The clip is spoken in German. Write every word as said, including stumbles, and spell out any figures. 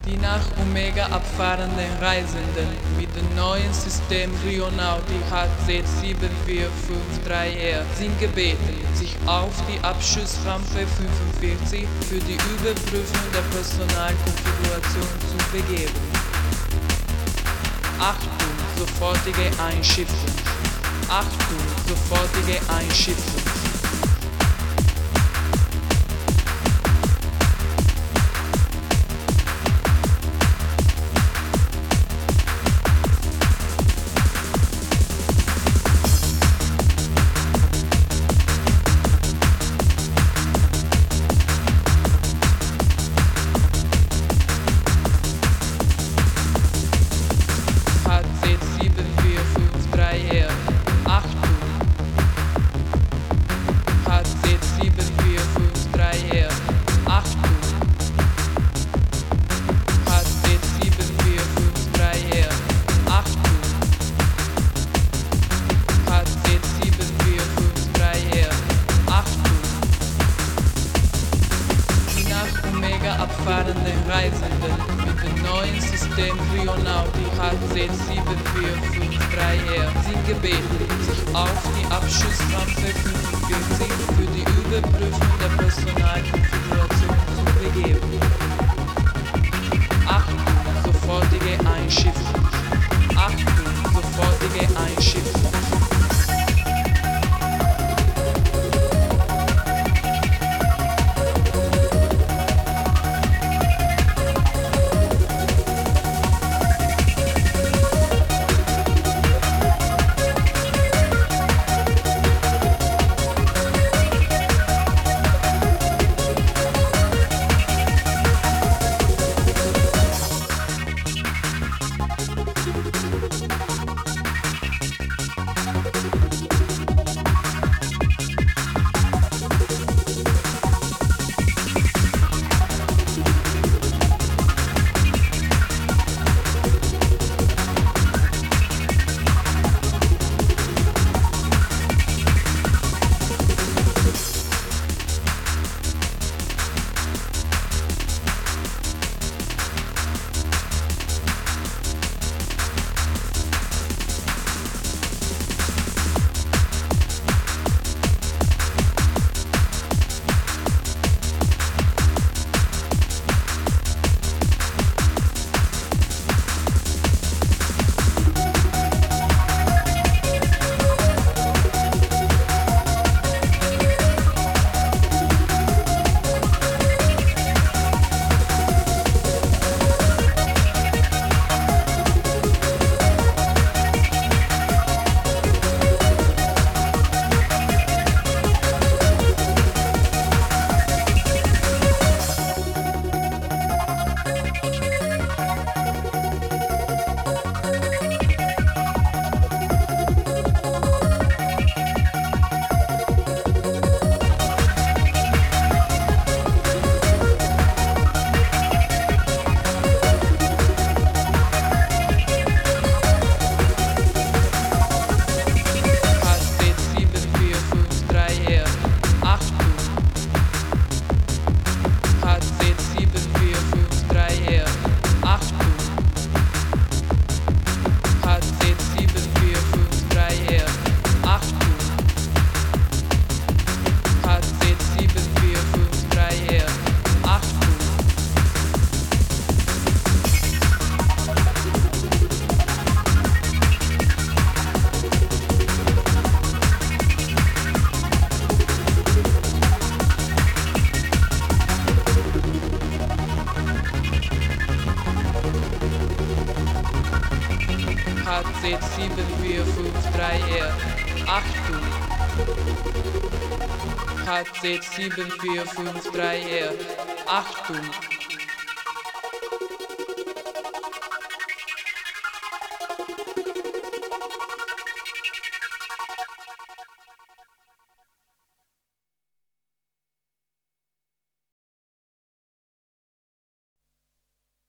Die nach Omega abfahrenden Reisenden mit dem neuen System Rionau, die H Z sieben vier fünf drei R, sind gebeten, sich auf die Abschussrampe fünfundvierzig für die Überprüfung der Personalkonfiguration zu begeben. Achtung, sofortige Einschiffung. Achtung, sofortige Einschiffung. Abfahrenden Reisenden mit dem neuen System Rionau, die H Z sieben vier fünf drei R, sind gebeten, sich auf die Abschussrampe fünfundvierzig für die Überprüfung der Personalkonfiguration zu begeben. Achtung, sofortige Einschiffung. Achtung, sofortige Einschiffung. H Z sieben vier fünf drei R. Achtung! H Z sieben vier fünf drei R. Achtung!